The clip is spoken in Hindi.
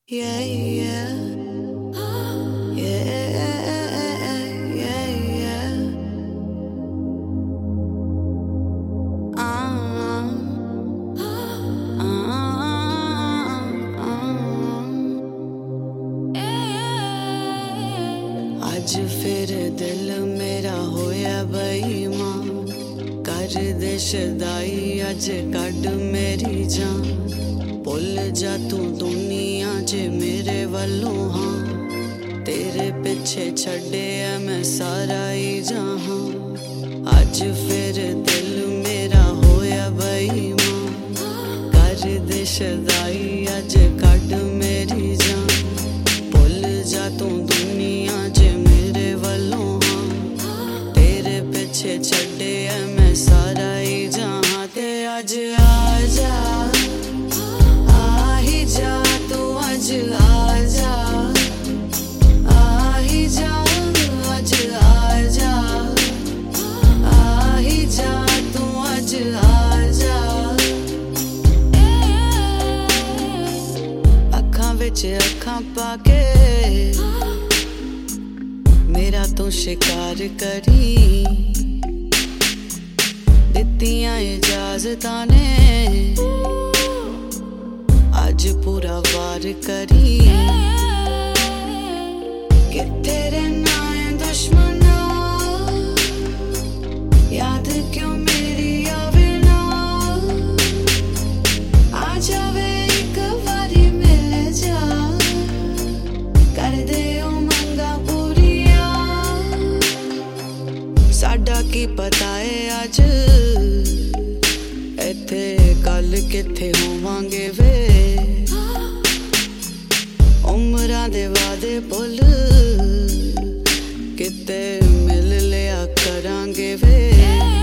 Yeah, yeah, yeah, yeah, yeah. Uh, आज फिर दिल मेरा होया बेईमान कर दे शदाई अज कड मेरी जान भुल जा तू दुनिया च मेरे वल्लों हाँ तेरे पिछे छड़े मैं सारा ही जहां अज फिर दिल मेरा होया बेईमान कर दे शदाई अज कड मेरी जान भुल जा तू दुनिया च मेरे वल्लों हाँ तेरे पिछे छड़े मैं सारा ही जहां ते अज आ जा जा तू अज आ जा अज आ जा तू अज आ जा अखां विच अखां पाके मेरा तू शिकार करी दित्तियां इजाजतां ने आज पूरा वार करी कि तेरे नाए दुश्मना याद क्यों मेरी आवे ना आ जावे एक बारी मिल जा कर दे ओ मंगा पूरिया साडा की पता है अज इत्थे कल किथे होवांगे वे उमरां दे वादे भुल किते मिल लिया करांगे वे।